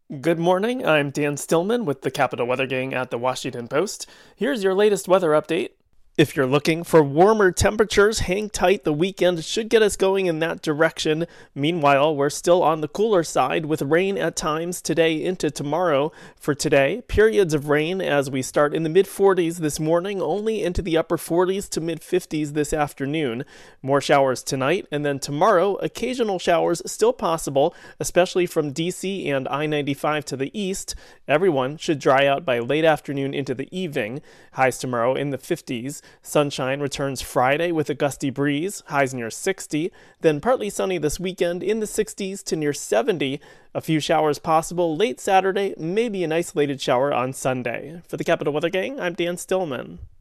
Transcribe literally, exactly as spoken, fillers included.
Good morning, I'm Dan Stillman with the Capital Weather Gang at the Washington Post. Here's your latest weather update. If you're looking for warmer temperatures, hang tight. The weekend should get us going in that direction. Meanwhile, we're still on the cooler side with rain at times today into tomorrow. For today, periods of rain as we start in the mid forties this morning, only into the upper forties to mid fifties this afternoon. More showers tonight, and then tomorrow, occasional showers still possible, especially from D C and I ninety-five to the east. Everyone should dry out by late afternoon into the evening. Highs tomorrow in the fifties. Sunshine returns Friday with a gusty breeze, highs near sixty, then partly sunny this weekend in the sixties to near seventy. A few showers possible late Saturday, maybe an isolated shower on Sunday. For the Capital Weather Gang, I'm Dan Stillman.